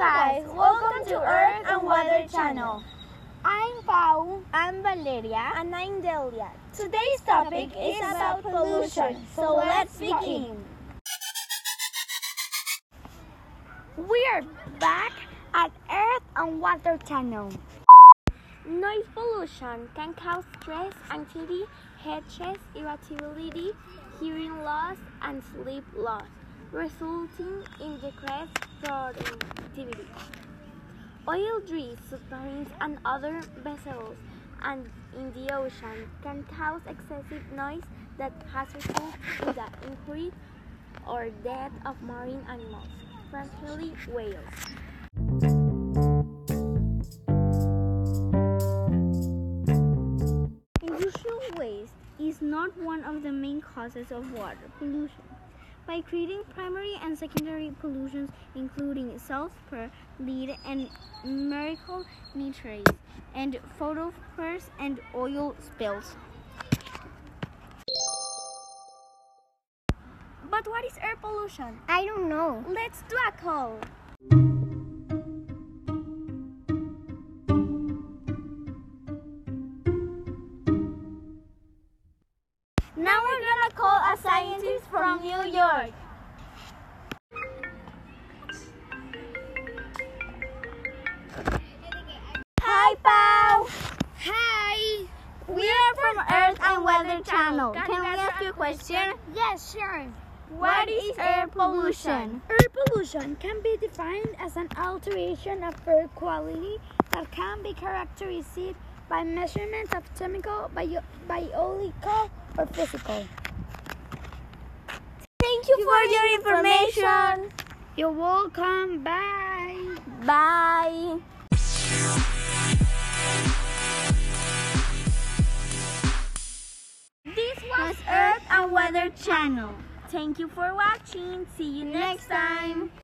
guys, welcome to Earth and Weather Channel. I'm Pau. I'm Valeria. And I'm Delia. Today's topic is about pollution, so let's begin. We are back at Earth and Water Channel. Noise pollution can cause stress, anxiety, headaches, irritability, hearing loss, and sleep loss, resulting in decreased productivity. Oil-driven submarines and other vessels and in the ocean can cause excessive noise that has resulted in the injury or death of marine animals, particularly whales. Industrial waste is not one of the main causes of water pollution. By creating primary and secondary pollutions, including sulfur, lead, and mercury nitrates, and phosphorus and oil spills. But what is air pollution? I don't know. Let's do a call. Now we're gonna call a scientist from New York. Hi, Pau. Hi! We are from Earth and Weather Channel. Can we ask you a question? Yes, sure. What is air pollution? Air pollution can be defined as an alteration of air quality that can be characterized by measurements of chemical, biological, or physical. Thank you for your information. You're welcome. Bye. Bye. This was Earth and Weather Channel. Thank you for watching. See you next time.